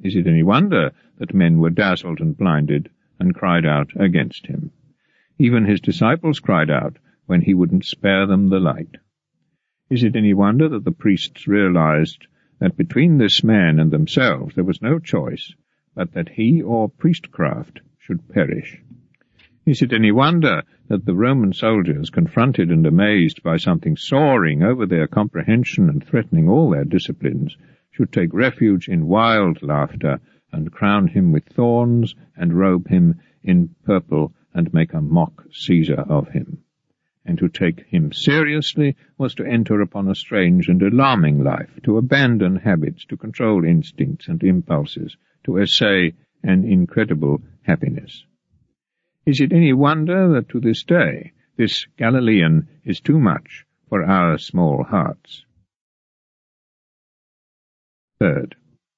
Is it any wonder that men were dazzled and blinded, and cried out against him? Even his disciples cried out when he wouldn't spare them the light. Is it any wonder that the priests realized that between this man and themselves there was no choice, but that he or priestcraft should perish? Is it any wonder that the Roman soldiers, confronted and amazed by something soaring over their comprehension and threatening all their disciplines, should take refuge in wild laughter, and crown him with thorns, and robe him in purple, and make a mock Caesar of him? And to take him seriously was to enter upon a strange and alarming life, to abandon habits, to control instincts and impulses, to essay an incredible happiness. Is it any wonder that to this day this Galilean is too much for our small hearts? Third,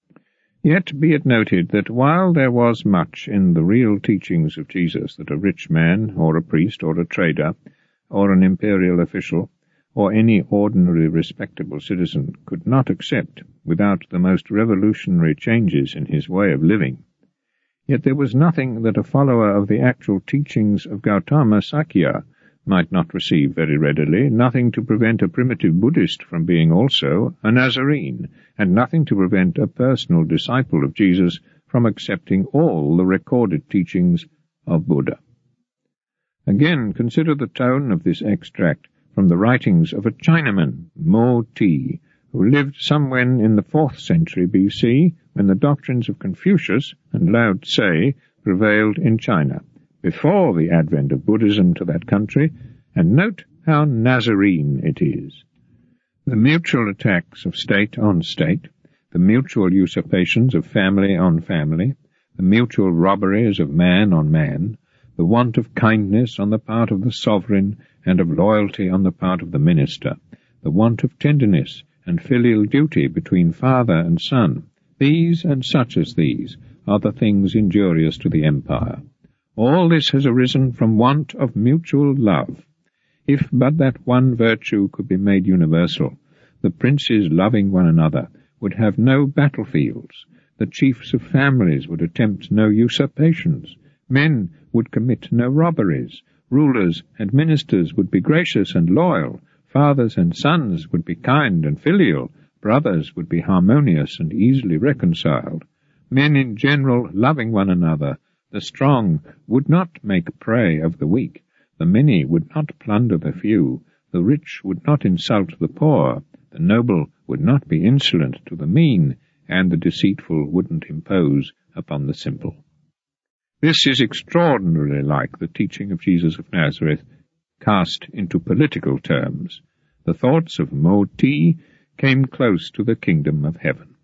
yet be it noted that while there was much in the real teachings of Jesus that a rich man, or a priest, or a trader, or an imperial official, or any ordinary respectable citizen could not accept without the most revolutionary changes in his way of living, yet there was nothing that a follower of the actual teachings of Gautama Sakya might not receive very readily, nothing to prevent a primitive Buddhist from being also a Nazarene, and nothing to prevent a personal disciple of Jesus from accepting all the recorded teachings of Buddha. Again, consider the tone of this extract from the writings of a Chinaman, Mo Ti, who lived somewhere in the 4th century BC, when the doctrines of Confucius and Lao Tse prevailed in China, before the advent of Buddhism to that country, and note how Nazarene it is. The mutual attacks of state on state, the mutual usurpations of family on family, the mutual robberies of man on man, the want of kindness on the part of the sovereign and of loyalty on the part of the minister, the want of tenderness and filial duty between father and son, these and such as these are the things injurious to the empire. All this has arisen from want of mutual love. If but that one virtue could be made universal, the princes loving one another would have no battlefields, the chiefs of families would attempt no usurpations, men would commit no robberies, rulers and ministers would be gracious and loyal, fathers and sons would be kind and filial, brothers would be harmonious and easily reconciled, men in general loving one another. The strong would not make prey of the weak, the many would not plunder the few, the rich would not insult the poor, the noble would not be insolent to the mean, and the deceitful wouldn't impose upon the simple. This is extraordinarily like the teaching of Jesus of Nazareth cast into political terms. The thoughts of Mo Ti came close to the kingdom of heaven.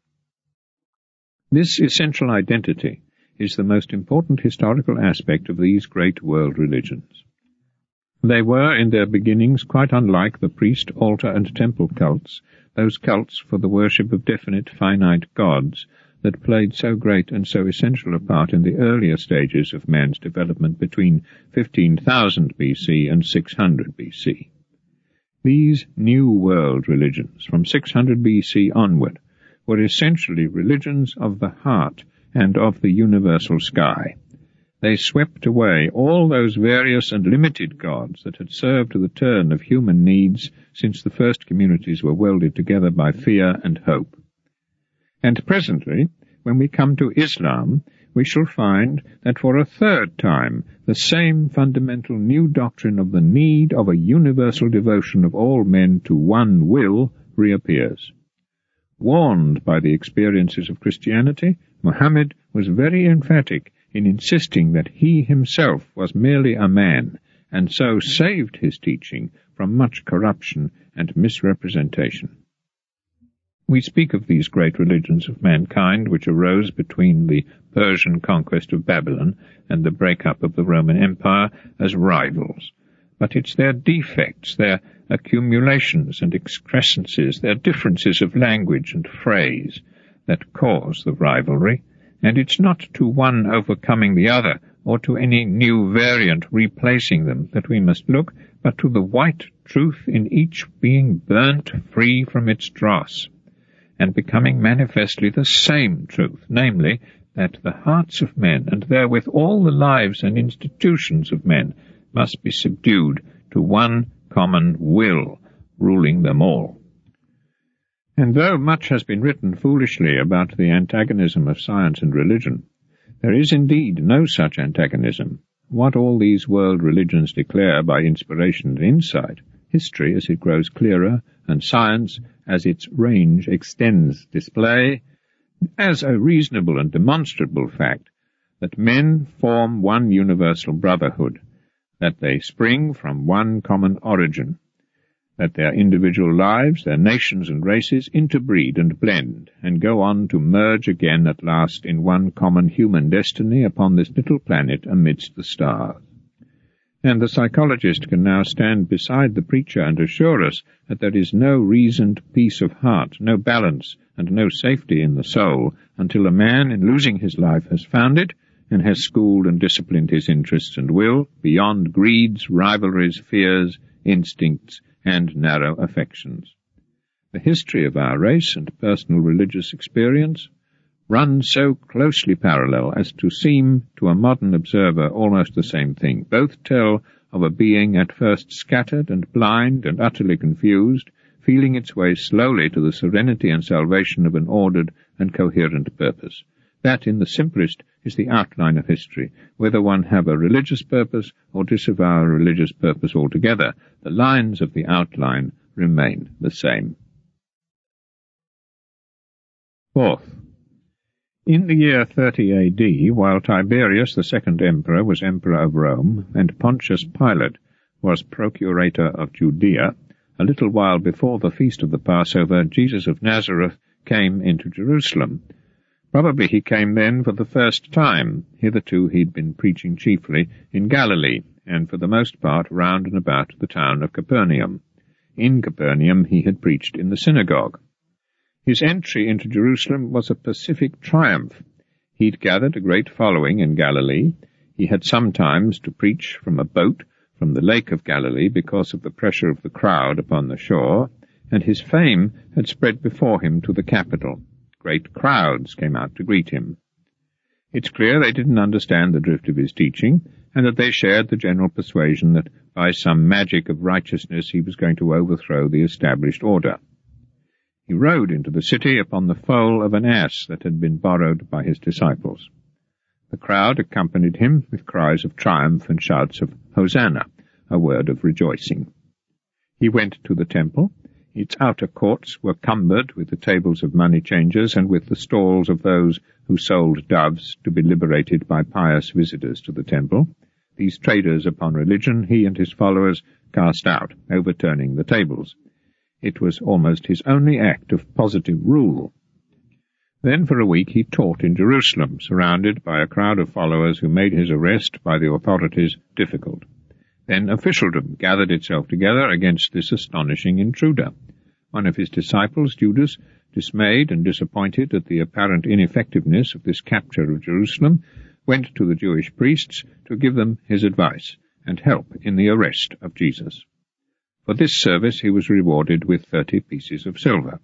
This essential identity is the most important historical aspect of these great world religions. They were, in their beginnings, quite unlike the priest, altar, and temple cults, those cults for the worship of definite, finite gods that played so great and so essential a part in the earlier stages of man's development between 15,000 BC and 600 BC. These New World religions, from 600 BC onward, were essentially religions of the heart and of the universal sky. They swept away all those various and limited gods that had served to the turn of human needs since the first communities were welded together by fear and hope. And presently, when we come to Islam, we shall find that for a third time the same fundamental new doctrine of the need of a universal devotion of all men to one will reappears. Warned by the experiences of Christianity, Muhammad was very emphatic in insisting that he himself was merely a man, and so saved his teaching from much corruption and misrepresentation. We speak of these great religions of mankind which arose between the Persian conquest of Babylon and the breakup of the Roman Empire as rivals, but it's their defects, their accumulations and excrescences, their differences of language and phrase that cause the rivalry, and it's not to one overcoming the other, or to any new variant replacing them, that we must look, but to the white truth in each being burnt free from its dross. and becoming manifestly the same truth, namely, that the hearts of men, and therewith all the lives and institutions of men, must be subdued to one common will, ruling them all. And though much has been written foolishly about the antagonism of science and religion, there is indeed no such antagonism. What all these world religions declare by inspiration and insight, history as it grows clearer, and science as its range extends, display, as a reasonable and demonstrable fact, that men form one universal brotherhood, that they spring from one common origin, that their individual lives, their nations and races interbreed and blend, and go on to merge again at last in one common human destiny upon this little planet amidst the stars. And the psychologist can now stand beside the preacher and assure us that there is no reasoned peace of heart, no balance, and no safety in the soul, until a man in losing his life has found it, and has schooled and disciplined his interests and will beyond greeds, rivalries, fears, instincts, and narrow affections. The history of our race and personal religious experience run so closely parallel as to seem to a modern observer almost the same thing. Both tell of a being at first scattered and blind and utterly confused, feeling its way slowly to the serenity and salvation of an ordered and coherent purpose. That, in the simplest, is the outline of history. Whether one have a religious purpose or disavow a religious purpose altogether, the lines of the outline remain the same. Fourth, in the year 30 A.D., while Tiberius, the second emperor, was emperor of Rome, and Pontius Pilate was procurator of Judea, a little while before the feast of the Passover, Jesus of Nazareth came into Jerusalem. Probably he came then for the first time. Hitherto he'd been preaching chiefly in Galilee, and for the most part round and about the town of Capernaum. In Capernaum he had preached in the synagogue. His entry into Jerusalem was a pacific triumph. He'd gathered a great following in Galilee. He had sometimes to preach from a boat from the Lake of Galilee because of the pressure of the crowd upon the shore, and his fame had spread before him to the capital. Great crowds came out to greet him. It's clear they didn't understand the drift of his teaching, and that they shared the general persuasion that by some magic of righteousness he was going to overthrow the established order. He rode into the city upon the foal of an ass that had been borrowed by his disciples. The crowd accompanied him with cries of triumph and shouts of Hosanna, a word of rejoicing. He went to the temple. Its outer courts were cumbered with the tables of money changers and with the stalls of those who sold doves to be liberated by pious visitors to the temple. These traders upon religion he and his followers cast out, overturning the tables. It was almost his only act of positive rule. Then for a week he taught in Jerusalem, surrounded by a crowd of followers who made his arrest by the authorities difficult. Then officialdom gathered itself together against this astonishing intruder. One of his disciples, Judas, dismayed and disappointed at the apparent ineffectiveness of this capture of Jerusalem, went to the Jewish priests to give them his advice and help in the arrest of Jesus. For this service he was rewarded with 30 pieces of silver.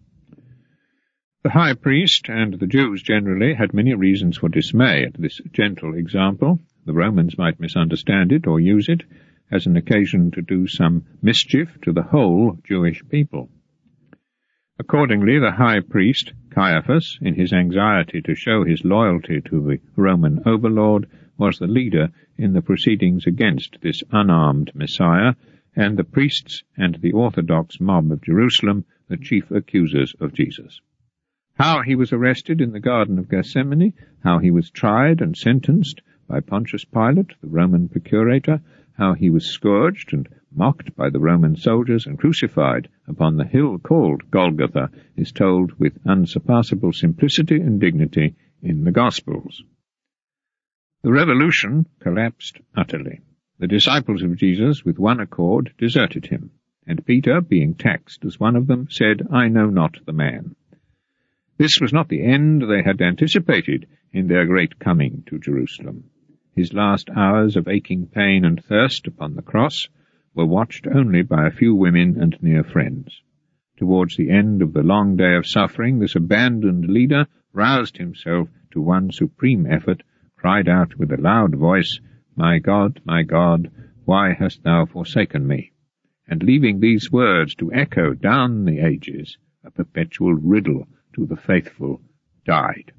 The high priest and the Jews generally had many reasons for dismay at this gentle example. The Romans might misunderstand it or use it as an occasion to do some mischief to the whole Jewish people. Accordingly, the high priest, Caiaphas, in his anxiety to show his loyalty to the Roman overlord, was the leader in the proceedings against this unarmed Messiah, and the priests and the orthodox mob of Jerusalem the chief accusers of Jesus. How he was arrested in the Garden of Gethsemane, how he was tried and sentenced by Pontius Pilate, the Roman procurator, how he was scourged and mocked by the Roman soldiers and crucified upon the hill called Golgotha, is told with unsurpassable simplicity and dignity in the Gospels. The revolution collapsed utterly. The disciples of Jesus, with one accord, deserted him, and Peter, being taxed as one of them, said, "I know not the man." This was not the end they had anticipated in their great coming to Jerusalem. His last hours of aching pain and thirst upon the cross were watched only by a few women and near friends. Towards the end of the long day of suffering, this abandoned leader roused himself to one supreme effort, cried out with a loud voice, my God, why hast thou forsaken me?" And leaving these words to echo down the ages, a perpetual riddle to the faithful, died.